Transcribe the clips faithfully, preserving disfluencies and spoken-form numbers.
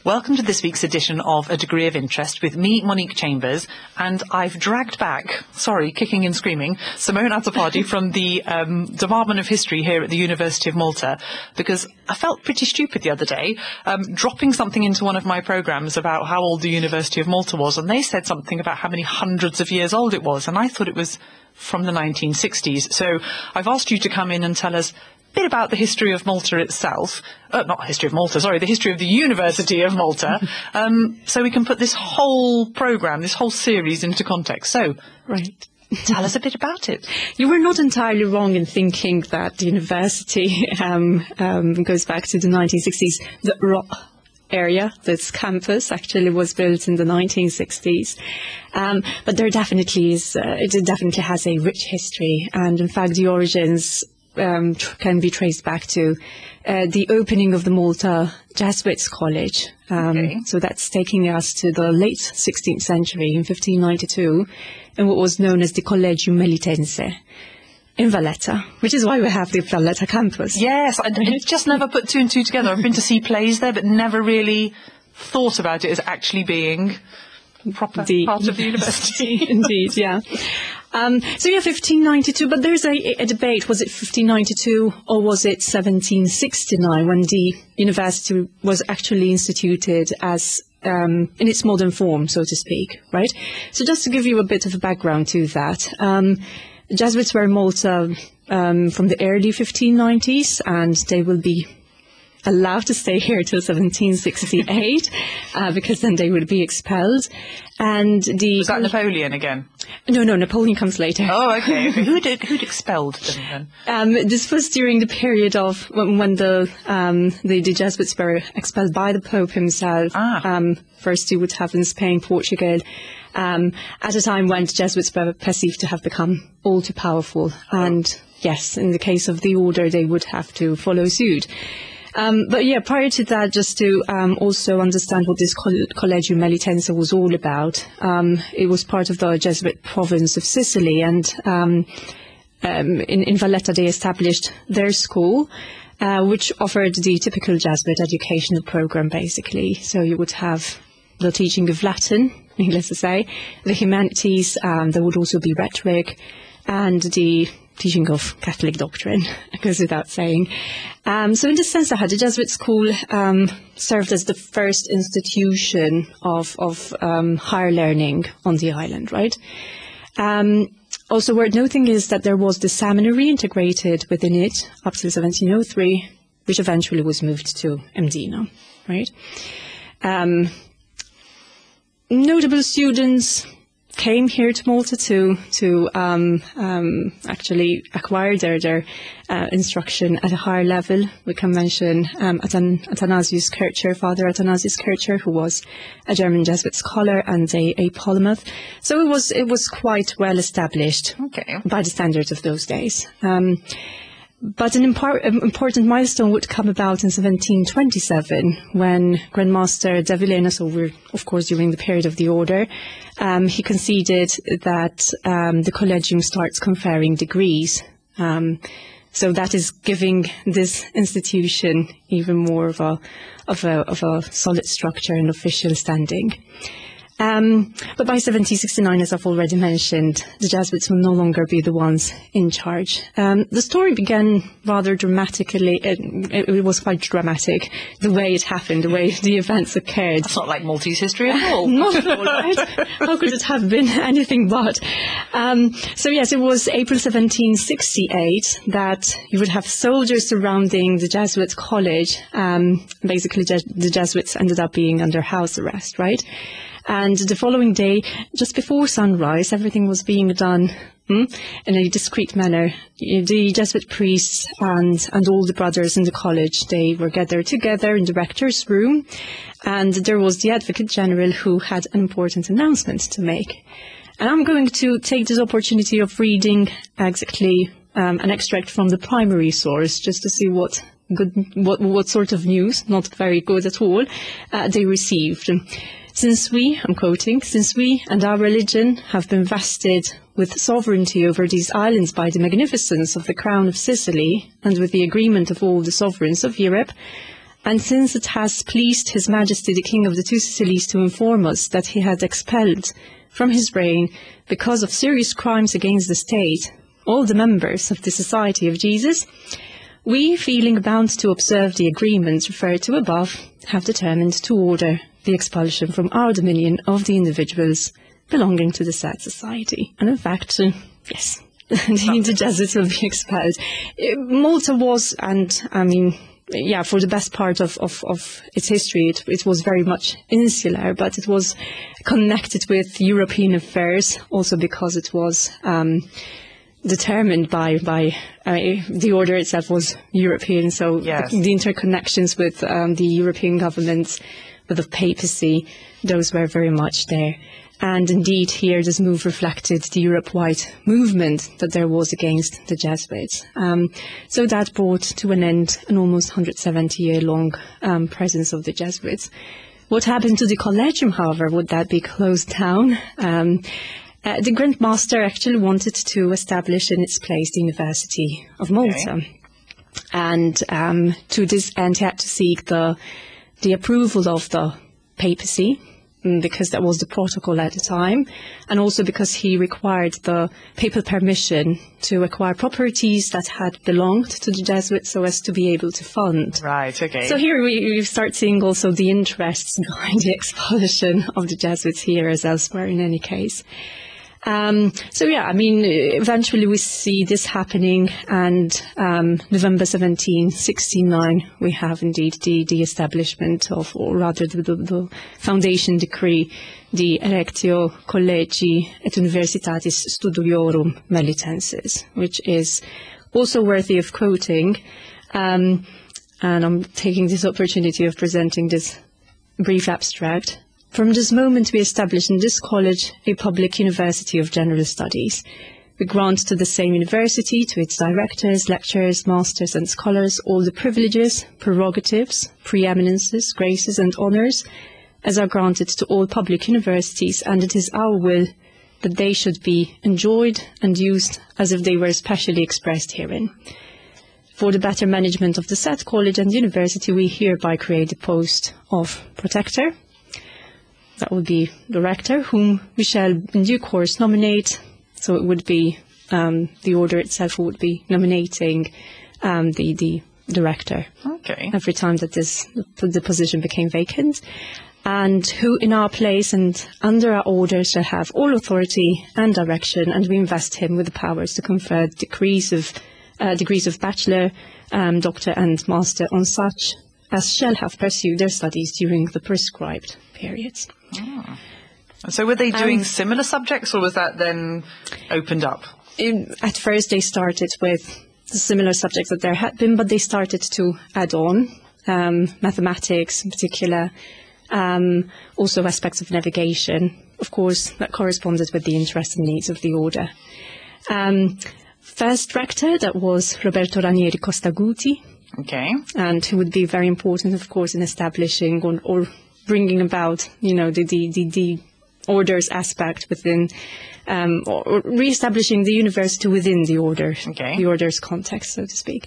Welcome to this week's edition of A Degree of Interest with me, Monique Chambers, and I've dragged back, sorry, kicking and screaming, Simone Attapardi from the um, Department of History here at the University of Malta, because I felt pretty stupid the other day, um, dropping something into one of my programmes about how old the University of Malta was, and they said something about how many hundreds of years old it was, and I thought it was from the nineteen sixties. So I've asked you to come in and tell us a bit about the history of Malta itself, uh, not history of Malta, sorry, the history of the University of Malta, um, so we can put this whole programme, this whole series into context. So, right. Tell us a bit about it. You were not entirely wrong in thinking that the university um, um, goes back to the nineteen sixties. The raw area, this campus, actually was built in the nineteen sixties. Um, but there definitely is, uh, it definitely has a rich history, and in fact the origins Um, tr- can be traced back to uh, the opening of the Malta Jesuits College. Um, okay. So that's taking us to the late sixteenth century in fifteen ninety-two, in what was known as the Collegium Melitense in Valletta, which is why we have the Valletta campus. Yes, I, I just never put two and two together. I've been to see plays there, but never really thought about it as actually being proper the part of the university. Indeed, yeah. Um, so yeah, fifteen ninety-two, but there's a, a debate, was it fifteen ninety-two or was it seventeen sixty-nine when the university was actually instituted as um, in its modern form, so to speak, right? So just to give you a bit of a background to that, um, Jesuits were in Malta um, from the early fifteen nineties, and they will be allowed to stay here till seventeen sixty-eight, uh, because then they would be expelled. And the Was that Napoleon again? No, no, Napoleon comes later. Oh, okay. okay. Who'd, who'd expelled them then? Um, this was during the period of when, when the, um, the the Jesuits were expelled by the Pope himself. Ah. Um, first, you would have in Spain, Portugal, um, at a time when the Jesuits were perceived to have become all too powerful. Oh. And yes, in the case of the order, they would have to follow suit. Um, but yeah, prior to that, just to um, also understand what this Coll- Collegium Melitense was all about, um, it was part of the Jesuit province of Sicily, and um, um, in, in Valletta they established their school, uh, which offered the typical Jesuit educational program, basically. So you would have the teaching of Latin, needless to say, the humanities, um, there would also be rhetoric, and the teaching of Catholic doctrine, goes without saying. Um, so in this sense, the Jesuit school um, served as the first institution of, of um, higher learning on the island, right? Um, also worth noting is that there was the seminary integrated within it up to seventeen oh three, which eventually was moved to Mdina, right? Um, notable students came here to Malta to to um, um, actually acquire their their uh, instruction at a higher level. We can mention um, Athan- Athanasius Kircher, Father Athanasius Kircher, who was a German Jesuit scholar and a, a polymath. So it was it was quite well established, okay, by the standards of those days. Um, But an impar- important milestone would come about in seventeen twenty-seven when Grand Master de Villena, so we're of course during the period of the order, um, he conceded that um, the Collegium starts conferring degrees. Um, so that is giving this institution even more of a, of a, of a solid structure and official standing. Um, but by seventeen sixty-nine, as I've already mentioned, the Jesuits will no longer be the ones in charge. Um, the story began rather dramatically. It, it was quite dramatic, the way it happened, the way the events occurred. It's not like Maltese history at all. Not at all, right? How could it have been anything but? Um, so yes, it was April seventeen sixty-eight that you would have soldiers surrounding the Jesuit college. Um, basically, Je- the Jesuits ended up being under house arrest, right? And the following day, just before sunrise, everything was being done hmm, in a discreet manner. The Jesuit priests and, and all the brothers in the college, they were gathered together in the rector's room, and there was the Advocate General who had an important announcement to make. And I'm going to take this opportunity of reading exactly um, an extract from the primary source, just to see what good, what, what sort of news, not very good at all, uh, they received. Since we, I'm quoting, since we and our religion have been vested with sovereignty over these islands by the magnificence of the Crown of Sicily, and with the agreement of all the sovereigns of Europe, And since it has pleased His Majesty the King of the Two Sicilies to inform us that he had expelled from his reign, because of serious crimes against the state, all the members of the Society of Jesus, we, feeling bound to observe the agreements referred to above, have determined to order the expulsion from our dominion of the individuals belonging to the said society. And in fact, uh, yes, the, the Jesuits will be expelled. Uh, Malta was, and I mean, yeah, for the best part of, of, of its history, it, it was very much insular, but it was connected with European affairs, also because it was um, determined by, by uh, the order itself was European, so yes. the, the interconnections with um, the European governments, with the papacy, those were very much there. And indeed, here this move reflected the Europe-wide movement that there was against the Jesuits. Um, so that brought to an end an almost one hundred seventy year long um, presence of the Jesuits. What happened to the Collegium, however? Would that be closed down? Um, uh, the Grand Master actually wanted to establish in its place the University of Malta. Okay. And um, to this end, he had to seek the, the approval of the papacy, because that was the protocol at the time, and also because he required the papal permission to acquire properties that had belonged to the Jesuits so as to be able to fund. Right, okay. So here we, we start seeing also the interests behind the expulsion of the Jesuits here as elsewhere in any case. Um, so yeah, I mean, eventually we see this happening, and um, November seventeenth, sixty-nine, we have indeed the, the establishment of, or rather the, the, the foundation decree, the Erectio Collegi et Universitatis Studiorum Melitensis, which is also worthy of quoting. Um, and I'm taking this opportunity of presenting this brief abstract. From this moment we establish in this college a public university of general studies. We grant to the same university, to its directors, lecturers, masters and scholars, all the privileges, prerogatives, preeminences, graces and honours as are granted to all public universities, and it is our will that they should be enjoyed and used as if they were specially expressed herein. For the better management of the said college and university, we hereby create the post of protector. That would be the rector, whom we shall in due course nominate. So it would be um, the order itself would be nominating um, the, the director. Okay. Every time that this the position became vacant, and who in our place and under our order shall have all authority and direction, and we invest him with the powers to confer degrees of uh, degrees of bachelor, um, doctor, and master on such as shall have pursued their studies during the prescribed periods. Oh. So were they doing um, similar subjects, or was that then opened up? In, at first they started with the similar subjects that there had been, but they started to add on um, mathematics in particular, um, also aspects of navigation, of course, that corresponded with the interests and needs of the order. Um, first rector, that was Roberto Ranieri Costaguti. Okay. And who would be very important, of course, in establishing or, or bringing about, you know, the, the, the, the orders aspect within, um, or, or re-establishing the university within the order, okay. the order's context, so to speak.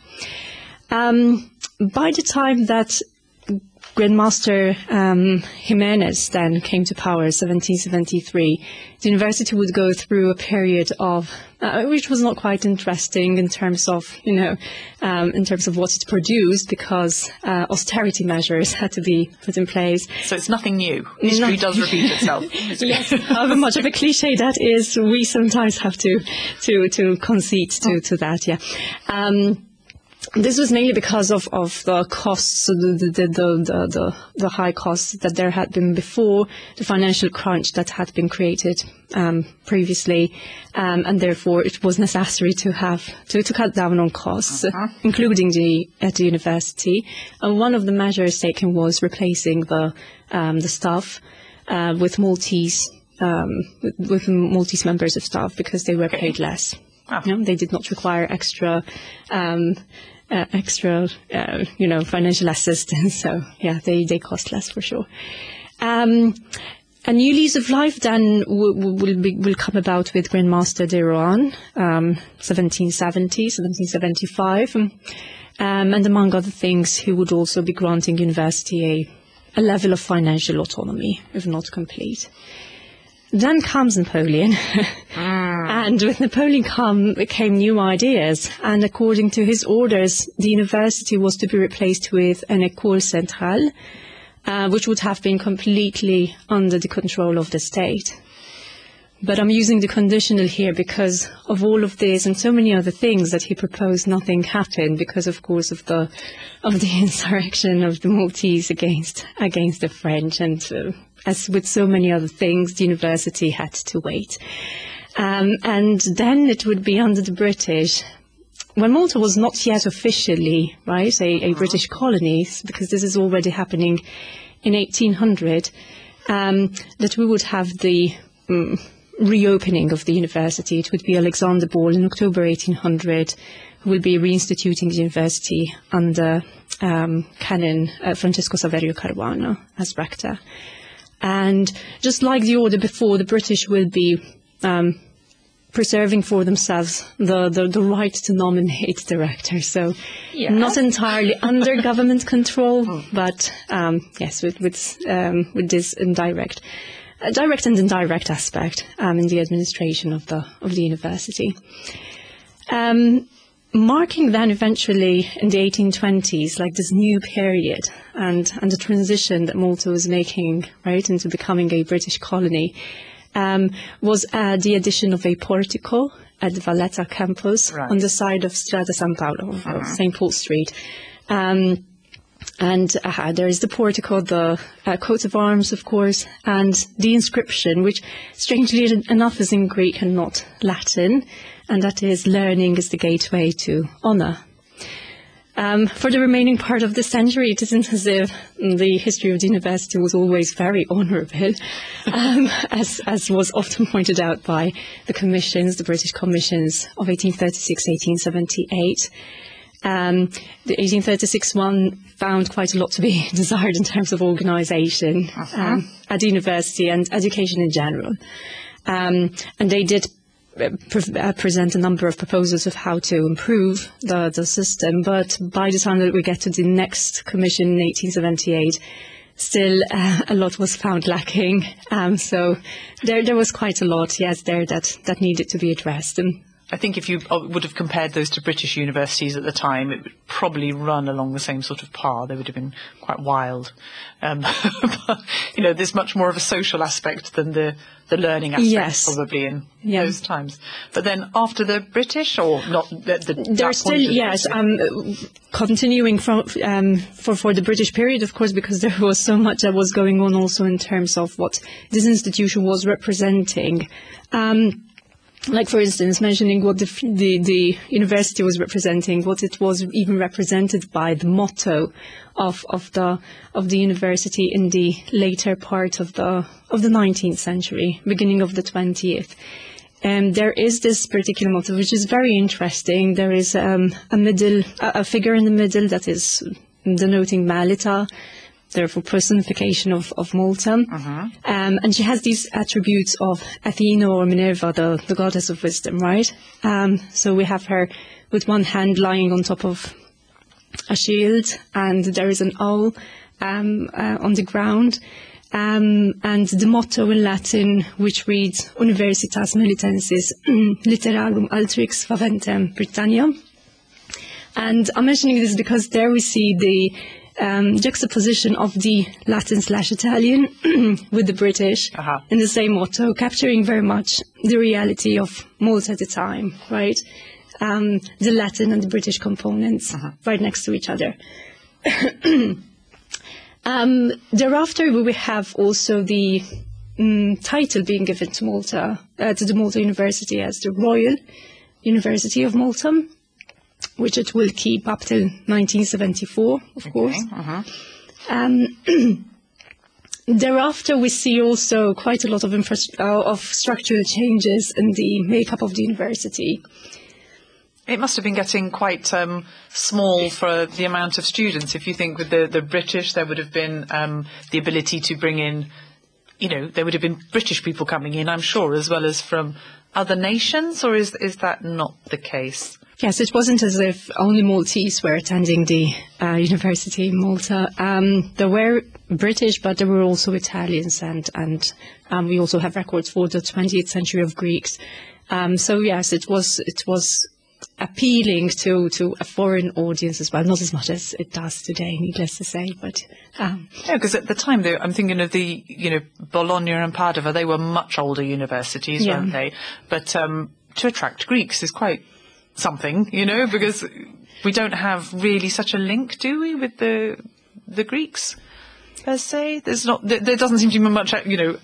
Um, by the time that Grandmaster um, Jimenez then came to power, seventeen seventy-three, the university would go through a period of, uh, which was not quite interesting in terms of, you know, um, in terms of what it produced, because uh, austerity measures had to be put in place. So it's nothing new. History no. does repeat itself. Yes, however much of a cliche that is, we sometimes have to to to concede to oh. to that. Yeah. Um, This was mainly because of, of the costs, the, the, the, the, the, the high costs that there had been before, the financial crunch that had been created um, previously, um, and therefore it was necessary to have to, to cut down on costs, uh-huh. including the at the university. And one of the measures taken was replacing the um, the staff uh, with Maltese um, with, with Maltese members of staff, because they were okay. paid less. Oh. You know, they did not require extra. Um, Uh, extra, uh, you know, financial assistance. So, yeah, they, they cost less for sure. Um, A new lease of life then w- w- will be, will come about with Grandmaster de Rohan, um, seventeen seventy, seventeen seventy-five, um, and among other things, he would also be granting university a, a level of financial autonomy, if not complete. Then comes Napoleon, mm. and with Napoleon come, came new ideas, and according to his orders, the university was to be replaced with an école centrale, uh, which would have been completely under the control of the state. But I'm using the conditional here because of all of this and so many other things that he proposed, nothing happened because, of course, of the of the insurrection of the Maltese against against the French, and uh, as with so many other things, the university had to wait. Um, and then it would be under the British, when Malta was not yet officially, right, a, a British colony, because this is already happening in eighteen hundred, um, that we would have the um, reopening of the university. It would be Alexander Ball in October eighteen hundred, who will be reinstituting the university under um, Canon uh, Francesco Saverio Caruana as rector. And just like the order before, the British will be um, preserving for themselves the, the, the right to nominate the rector. So yeah. Not entirely under government control, oh. but um, yes, with with, um, with this indirect, uh, direct and indirect aspect um, in the administration of the of the university. Um, Marking then eventually in the eighteen twenties, like this new period and, and the transition that Malta was making, right, into becoming a British colony, um, was uh, the addition of a portico at the Valletta campus right. on the side of Strada San Paolo, uh-huh. of Saint Paul Street. Um, and uh, there is the portico, the uh, coat of arms, of course, and the inscription, which strangely enough is in Greek and not Latin. And that is, learning is the gateway to honour. Um, for the remaining part of the century, it isn't as if the history of the university was always very honourable, um, as, as was often pointed out by the commissions, the British commissions of eighteen thirty-six, eighteen seventy-eight. Um, the eighteen thirty-six one found quite a lot to be desired in terms of organisation uh-huh. um, at the university and education in general. Um, and they did Pre- uh, present a number of proposals of how to improve the, the system, but by the time that we get to the next commission in eighteen seventy-eight, still uh, a lot was found lacking. Um, so there there was quite a lot, yes, there that, that needed to be addressed. And I think if you would have compared those to British universities at the time, it would probably run along the same sort of par. They would have been quite wild. Um, but, you know, there's much more of a social aspect than the, the learning aspect yes. probably in yeah. those times. But then after the British, or not? The, the, There's still, yes, um, continuing from, um, for, for the British period, of course, because there was so much that was going on also in terms of what this institution was representing. Um, Like, for instance, mentioning what the, the, the university was representing, what it was even represented by, the motto of, of the of the university in the later part of the of the nineteenth century, beginning of the twentieth. And there is this particular motto, which is very interesting. There is um, a middle, a, a figure in the middle that is denoting Melita, therefore personification of, of Malta. Uh-huh. Um, and she has these attributes of Athena or Minerva, the, the goddess of wisdom, right? Um, so we have her with one hand lying on top of a shield, and there is an owl um, uh, on the ground. Um, and the motto in Latin, which reads, Universitas Melitensis Literarum Altrix Faventem Britannia. And I'm mentioning this because there we see the Um, juxtaposition of the Latin slash Italian with the British uh-huh. in the same motto, capturing very much the reality of Malta at the time, right? Um, the Latin and the British components uh-huh. right next to each other. um, thereafter, we will have also the um, title being given to Malta, uh, to the Malta University as the Royal University of Malta, which it will keep up till nineteen seventy-four, of okay. course. Uh-huh. Um, thereafter, we see also quite a lot of, infra- uh, of structural changes in the makeup of the university. It must have been getting quite um, small for the amount of students. If you think with the, the British, there would have been um, the ability to bring in you know, there would have been British people coming in, I'm sure, as well as from other nations, or is is that not the case? Yes, it wasn't as if only Maltese were attending the uh, university in Malta. Um, there were British, but there were also Italians, and and um, we also have records for the twentieth century of Greeks. Um, so yes, it was it was appealing to, to a foreign audience as well, not as much as it does today, needless to say. But um, yeah, because at the time, they, I'm thinking of the, you know, Bologna and Padova. They were much older universities, yeah. weren't they? But um, to attract Greeks is quite something, you know, because we don't have really such a link, do we, with the the Greeks per se? There's not. There, there doesn't seem to be much, you know,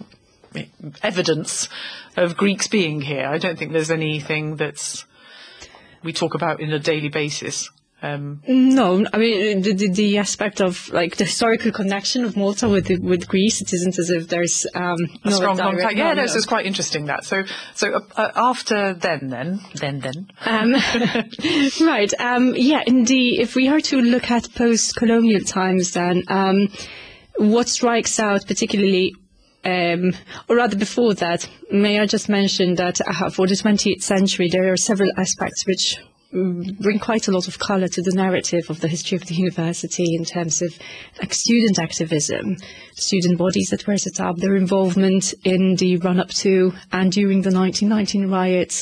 evidence of Greeks being here. I don't think there's anything that's we talk about in a daily basis. Um, no, I mean the, the the aspect of like the historical connection of Malta with the, with Greece. It isn't as if there's um, a no strong direct, contact. Yeah, no, no, no. so it's quite interesting that. So, so uh, uh, after then, then, then, then. Um, right. Um, yeah. In the if we are to look at post-colonial times, then um, what strikes out particularly. Um, or rather before that, may I just mention that uh, for the twentieth century there are several aspects which um, bring quite a lot of colour to the narrative of the history of the university in terms of like, student activism, student bodies that were set up, their involvement in the run-up to and during the nineteen nineteen riots.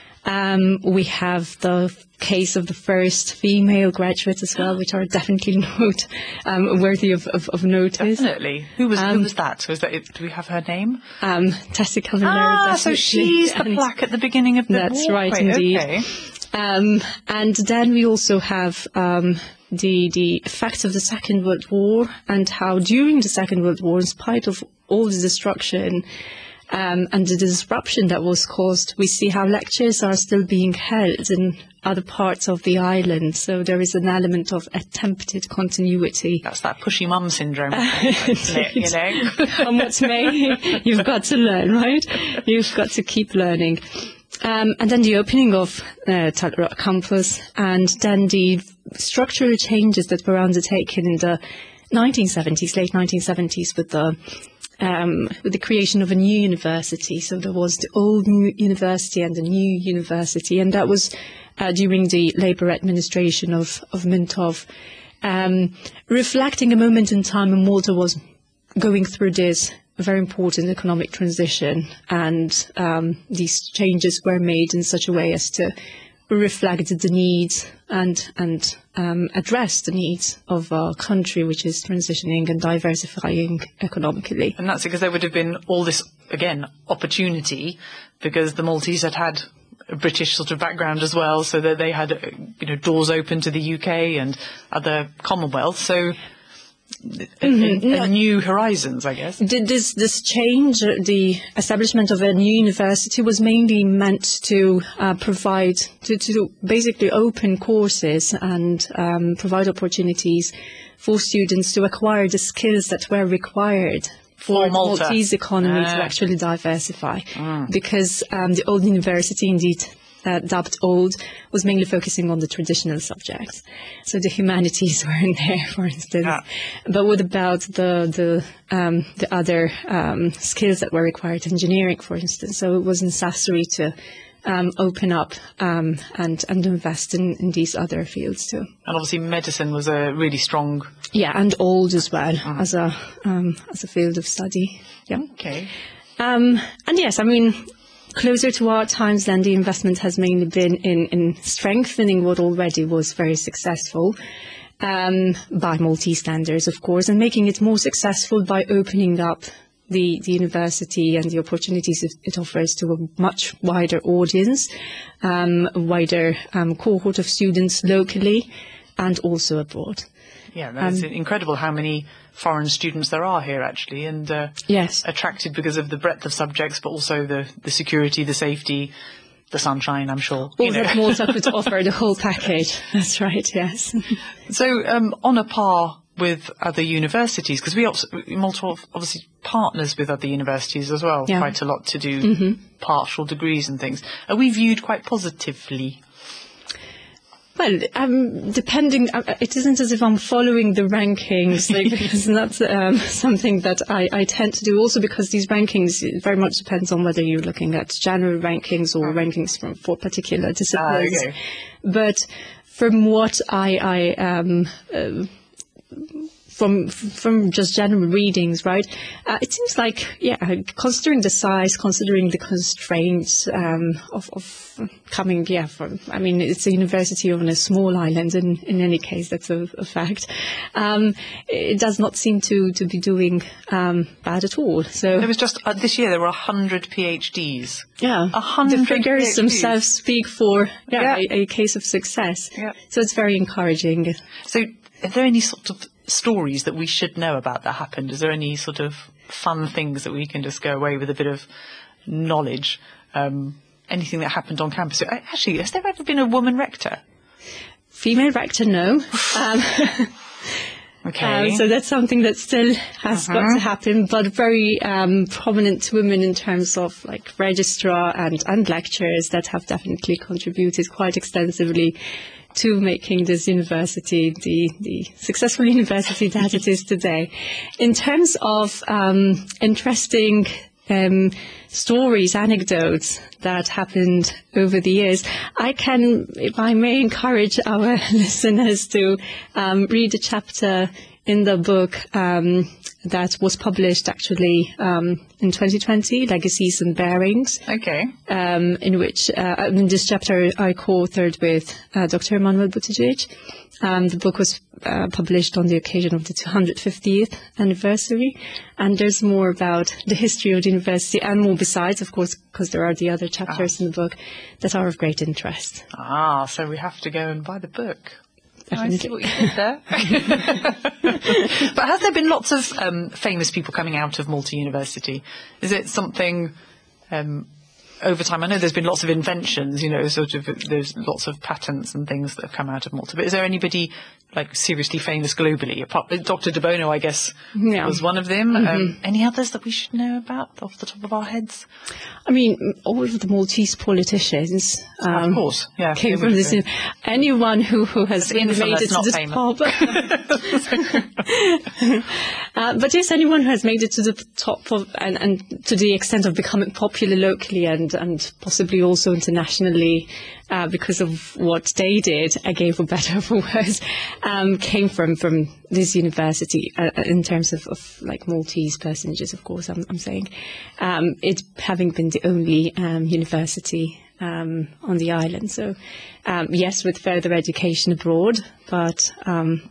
Um, we have the case of the first female graduates as well, which are definitely note, um, worthy of, of, of notice. Definitely. Who was Um, who was that? Was that? Do we have her name? Um, Tessie Cavallero. Ah, so definitely. she's the And plaque at the beginning of the That's walkway. right, indeed. Okay. Um, and then we also have um, the the effects of the Second World War and how during the Second World War, in spite of all the destruction um, and the disruption that was caused, we see how lectures are still being held in other parts of the island. So there is an element of attempted continuity. That's that pushy mum syndrome, isn't it, you know? On what may, you've got to learn, right? You've got to keep learning. Um, and then the opening of uh, Tuttle Rock campus, and then the structural changes that were undertaken in the nineteen seventies, late nineteen seventies, with the um, with the creation of a new university. So there was the old new university and the new university, and that was uh, during the Labour administration of of Mintov, um, reflecting a moment in time when Malta was going through this very important economic transition, and um, these changes were made in such a way as to reflect the needs and and um, address the needs of a country which is transitioning and diversifying economically. And that's because there would have been all this, again, opportunity, because the Maltese had had a British sort of background as well, so that they had, you know, doors open to the U K and other Commonwealth. So A, Mm-hmm. a, a new horizons, I guess. This this change, uh, the establishment of a new university, was mainly meant to uh, provide, to, to basically open courses and um, provide opportunities for students to acquire the skills that were required for the Malta. Maltese economy Ah. to actually diversify. Mm. Because um, the old university, indeed, Uh, dubbed old, was mainly focusing on the traditional subjects. So the humanities weren't there, for instance. Ah. But what about the the um, the other um, skills that were required, engineering, for instance? So it was necessary to um, open up um, and and invest in, in these other fields too. And obviously medicine was a really strong... Yeah, and old as well Mm. as a um, as a field of study. Yeah. Okay. Um, and yes, I mean, closer to our times, then the investment has mainly been in, in strengthening what already was very successful um, by Maltese standards, of course, and making it more successful by opening up the, the university and the opportunities it, it offers to a much wider audience, um, a wider um, cohort of students locally and also abroad. Yeah, that's Um, incredible how many foreign students there are here, actually, and uh, Yes. attracted because of the breadth of subjects, but also the, the security, the safety, the sunshine, I'm sure. All you know. that Malta could offer, the whole package. That's right, yes. So, um, on a par with other universities, because we obs- Malta obviously partners with other universities as well, Yeah. quite a lot to do Mm-hmm. partial degrees and things. Are we viewed quite positively? Well, um, depending, uh, it isn't as if I'm following the rankings. Like, it's not um, something that I, I tend to do. Also, because these rankings it very much depends on whether you're looking at general rankings or rankings from for particular disciplines. Ah, okay. But from what I, I um, uh, from from just general readings, right? Uh, it seems like, yeah, considering the size, considering the constraints um, of, of coming, yeah, from, I mean, it's a university on a small island, and in any case, that's a, a fact. Um, it does not seem to, to be doing um, bad at all. So There was just, uh, this year there were one hundred PhDs. yeah, A hundred the figures PhDs. themselves speak for yeah, Yeah. A, a case of success. Yeah. So it's very encouraging. So are there any sort of stories that we should know about that happened? Is there any sort of fun things that we can just go away with a bit of knowledge? Um, anything that happened on campus? Uh, Actually, has there ever been a woman rector? Female rector, no. Um, Okay. Uh, so that's something that still has got to happen, but very um, prominent women in terms of like registrar and, and lecturers that have definitely contributed quite extensively to making this university the, the successful university that it is today. In terms of um, interesting um, stories, anecdotes that happened over the years, I can, if I may, encourage our listeners to um, read a chapter in the book um, that was published actually um, in twenty twenty, Legacies and Bearings, Okay. um, in which, uh, in this chapter I co-authored with uh, Doctor Emanuel Buttigieg. Um, the book was uh, published on the occasion of the two hundred fiftieth anniversary, and there's more about the history of the university and more besides, of course, because there are the other chapters in the book that are of great interest. Ah, so we have to go and buy the book. I see Definitely. what you did there. But has there been lots of um, famous people coming out of Malta University? Is it something um, over time? I know there's been lots of inventions, you know, sort of there's lots of patents and things that have come out of Malta. But is there anybody like seriously famous globally? Apart, Doctor De Bono, I guess, Yeah. was one of them. Um, any others that we should know about off the top of our heads? I mean, all of the Maltese politicians um, of course, yeah. came they from would this. have been. Anyone who, who has That's made infamous, it to not this famous. pub. uh, but yes, anyone who has made it to the top of, and, and to the extent of becoming popular locally and, and possibly also internationally uh, because of what they did, again, for better or for worse, um, came from, from this university uh, in terms of, of like Maltese personages, of course, I'm, I'm saying. Um, it having been the only um, university um, on the island. So, um, yes, with further education abroad, but um,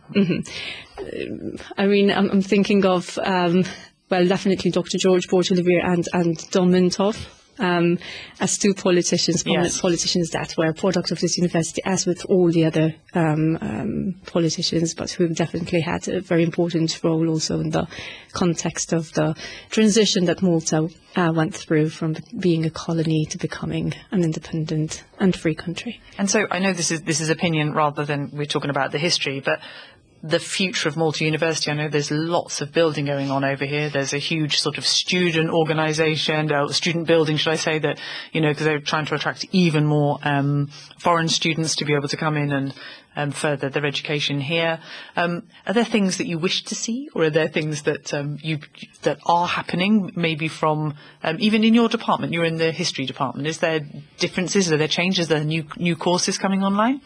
mm-hmm. I mean, I'm, I'm thinking of, um, well, definitely Doctor George Bortolivier and, and Don Mintoff. Um, as two politicians, prominent Yes. politicians that were a product of this university, as with all the other um, um, politicians, but who definitely had a very important role also in the context of the transition that Malta uh, went through from being a colony to becoming an independent and free country. And so I know this is this is opinion rather than we're talking about the history, but the future of Malta University, I know there's lots of building going on over here. There's a huge sort of student organisation, uh, student building, should I say, that, you know, because they're trying to attract even more um, foreign students to be able to come in and um, further their education here. Um, are there things that you wish to see, or are there things that um, you that are happening, maybe from um, even in your department? You're in the history department. Is there differences? Are there changes? Are there new new courses coming online?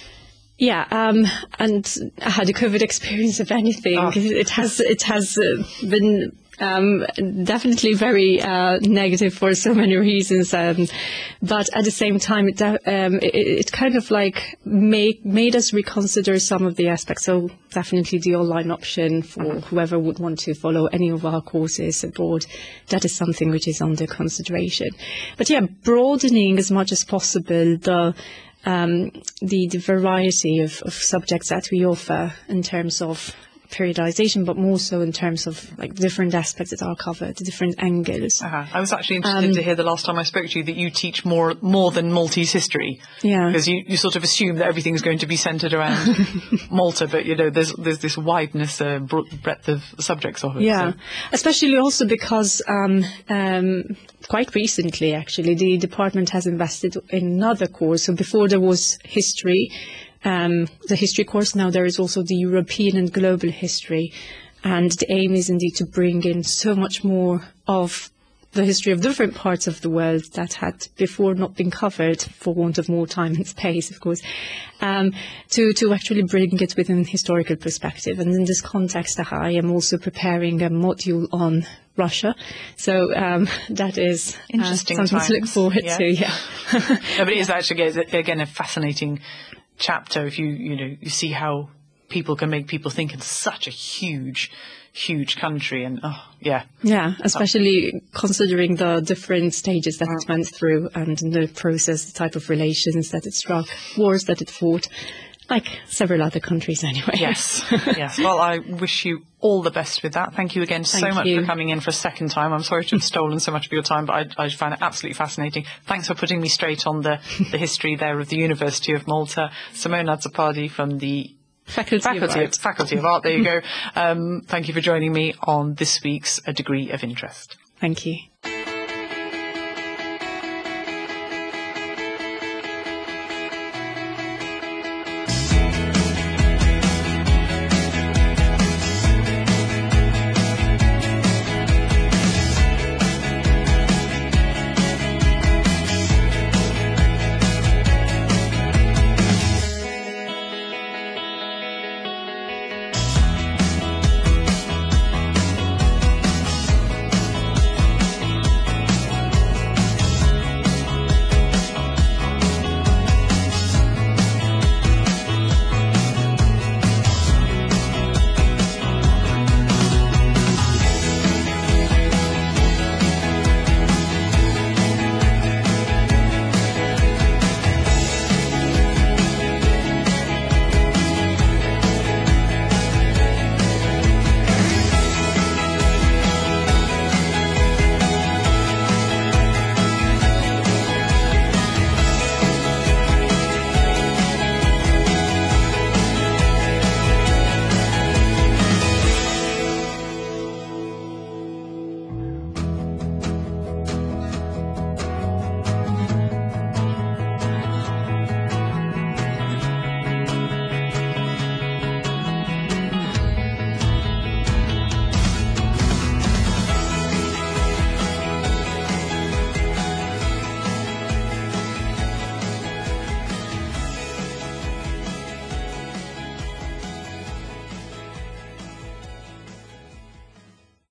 Yeah, um, and I had a COVID experience, if anything. Oh. It has it has uh, been um, definitely very uh, negative for so many reasons, um, but at the same time, it, um, it, it kind of like made made us reconsider some of the aspects. So definitely the online option for mm-hmm. whoever would want to follow any of our courses abroad. That is something which is under consideration. But yeah, broadening as much as possible the Um, the, the variety of, of subjects that we offer in terms of periodization, but more so in terms of like different aspects that are covered, different angles. Uh-huh. I was actually interested Um, to hear the last time I spoke to you that you teach more more than Maltese history. Yeah. Because you, you sort of assume that everything's going to be centred around Malta, but you know there's there's this wideness, uh, breadth of subjects of it. Yeah, So. especially also because um, um, quite recently, actually, the department has invested in another course. So before there was history, um, the history course. Now there is also the European and global history, and the aim is indeed to bring in so much more of the history of different parts of the world that had before not been covered for want of more time and space, of course, um, to, to actually bring it within historical perspective. And in this context, I am also preparing a module on Russia. So um, that is Interesting uh, something times. to look forward yeah. to, yeah. No, but it is actually, again, a fascinating chapter if you, you know, you see how people can make people think in such a huge, huge country. And, oh, yeah. Yeah, especially oh. considering the different stages that mm. it went through and the process, the type of relations that it struck, wars that it fought, like several other countries anyway. Yes, yes. Well, I wish you all the best with that. Thank you again Thank so much you. for coming in for a second time. I'm sorry to have stolen so much of your time, but I, I found it absolutely fascinating. Thanks for putting me straight on the, the history there of the University of Malta. Simone Azzopardi from the Faculty, Faculty, of, of, Faculty of Art. There you go. Um, thank you for joining me on this week's A Degree of Interest. Thank you.